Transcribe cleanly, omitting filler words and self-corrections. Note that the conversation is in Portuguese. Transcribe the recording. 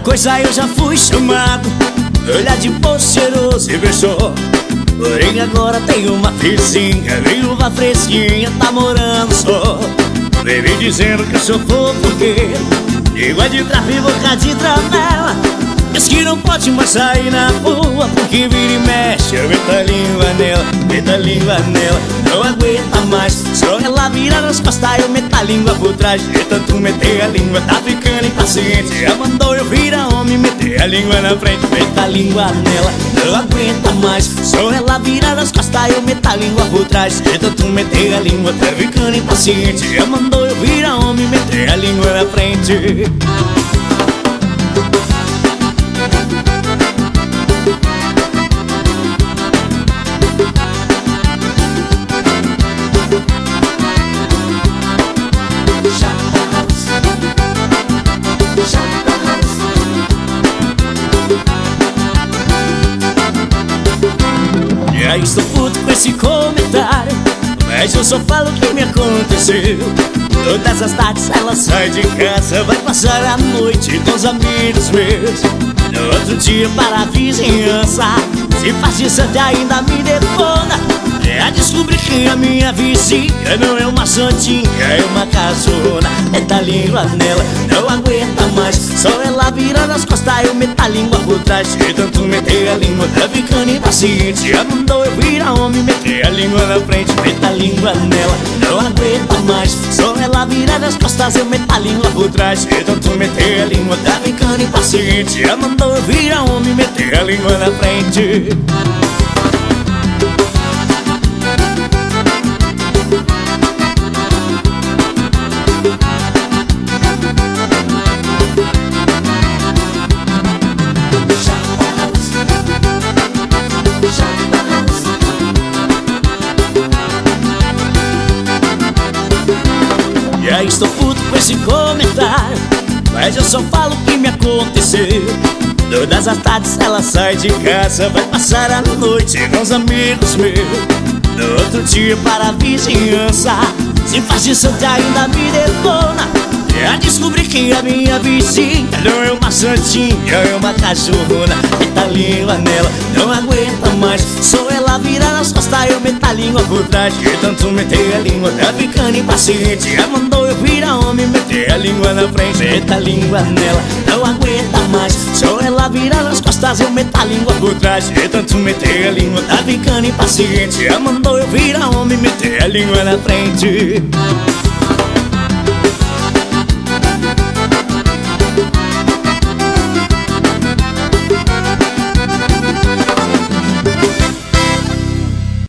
coisa eu já fui chamado, olhar de poço cheiroso e beijou. Porém agora tem uma vizinha, viúva fresquinha, tá morando só. Vive dizendo que eu sou fofoqueiro, língua de trapo e boca de tramela. Diz que não pode mais sair na rua, porque vira e mexe, eu meto a língua nela, meto a língua nela. Não aguenta mais, só ela vira nas costas, eu meto a língua por trás. De tanto meter a língua, tá ficando impaciente. Já mandou eu virar homem, meter a língua na frente, meto a língua nela. Não aguenta mais, só ela vira nas costas, eu meto a língua por trás. De tanto meter a língua, tá ficando impaciente. Já mandou eu virar homem, meter a língua na frente. Já estou puto com esse comentário, mas eu só falo o que me aconteceu. Todas as tardes ela sai de casa, vai passar a noite com os amigos meus. No outro dia para a vizinhança, se faz de santa ainda me detona. Já descobri que a minha vizinha não é uma santinha, é uma casona. Meta a língua nela, não aguenta mais, só ela vira nas costas, eu meto a língua por trás. De tanto meter a língua, tá ficando impaciente. Já mandou eu virar homem, meter a língua na frente, meta a língua nela, não aguenta mais, só ela vira nas costas, eu meto a língua por trás. De tanto meter a língua, tá ficando impaciente. Já mandou eu virar homem, meter a língua na frente. Já estou puto com esse comentário, mas eu só falo o que me aconteceu. Todas as tardes ela sai de casa, vai passar a noite com os amigos meus. No outro dia para a vizinhança, se faz de santa ainda me detona. Já descobri que a minha vizinha não é uma santinha, é uma cachorrona. Meta a língua nela, não aguenta mais, só ela vira nas costas, eu meto a língua por trás. De tanto meter a língua, tá ficando impaciente. Já mandou eu virar homem, meter a língua na frente, meta a língua nela, não aguenta mais, só ela vira nas costas, eu meto a língua por trás. De tanto meter a língua, tá ficando impaciente. Já mandou eu virar homem, meter a língua na frente.